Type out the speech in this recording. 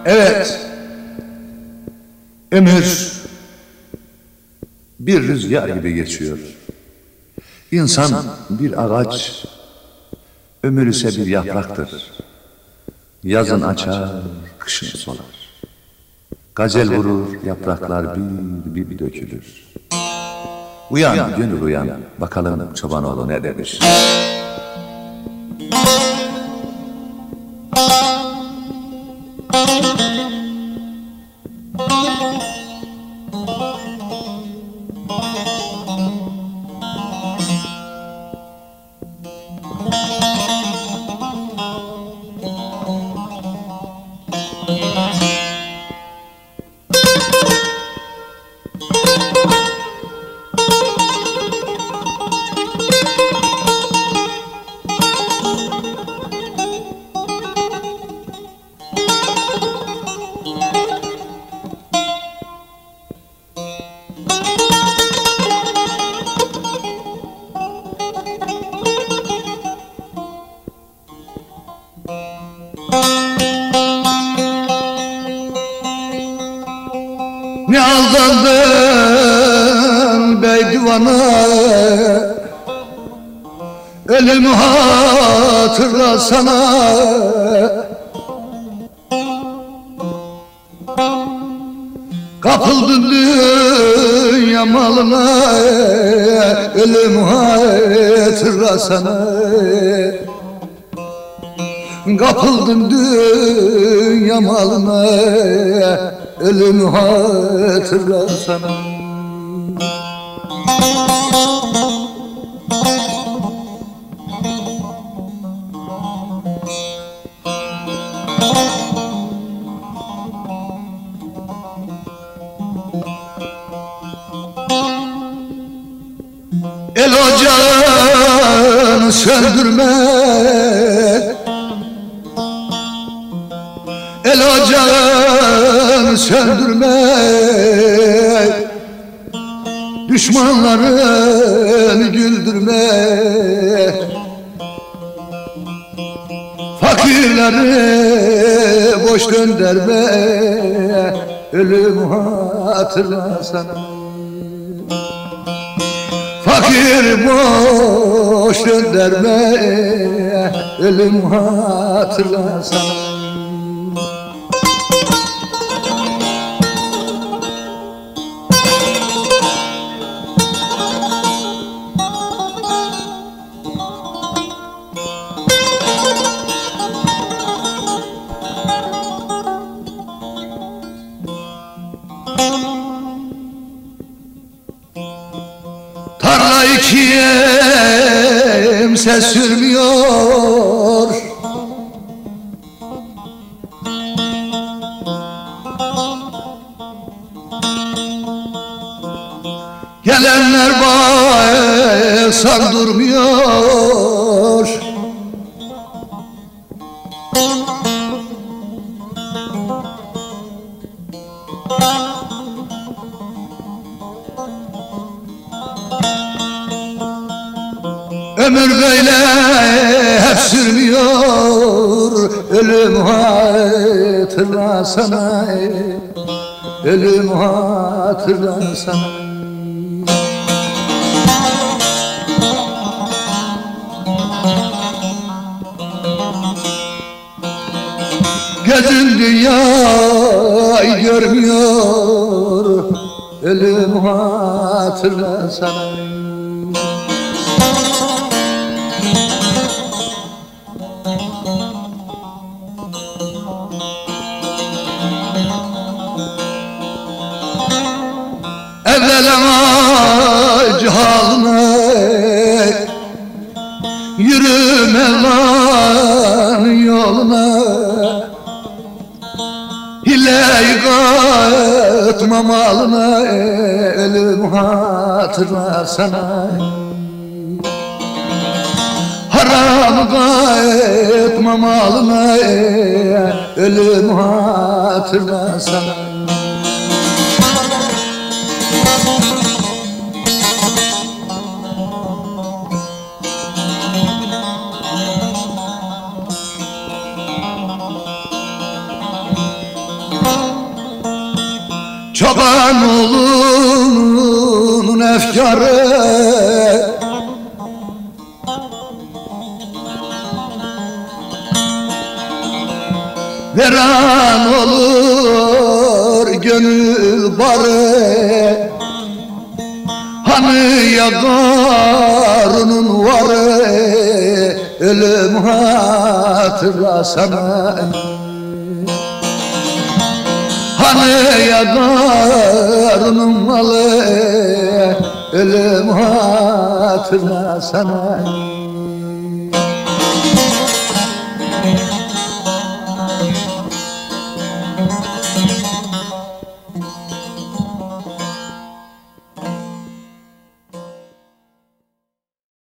Evet, ömür bir rüzgar gibi geçiyor. İnsan bir ağaç, ömür ise bir yapraktır. Yazın açar, kışın solar. Gazel vurur, yapraklar bir bir dökülür. Uyan gönül uyan, bakalım çobanoğlu ne demiş. Ne aldandın bey divana, ölümü hatırlasana. Kapıldın dünya malına, ölümü hatırlasana. Kapıldın dünya malına, ölümü hatırlasana. El ocağını söndürmek, el ocağını söndürmek, düşmanlarını güldürmek, fakirleri boş göndermek, ölümü hatırlasana. Fakir boş gönderme, ölüm hatırlasana. Tarlayı kimse sürmüyor, gelenler bağı sardırmıyor. Ömür böyle hep sürmüyor, ölüm hatırlasana, ölüm hatırlasana. Gözün dünyayı görmüyor, ölüm hatırlasana. Evvelema cihalına, yürü Mevla'nın yoluna. Hile-i katma malına, ölüm hatırlasana. Haram katma malına, ölüm hatırlasana. Çoban oğlunun efkarı veran olur gönül barı. Hani yakarının varı ölüm hatıra sana. Hani yakarının malı ölüm hatıra sana.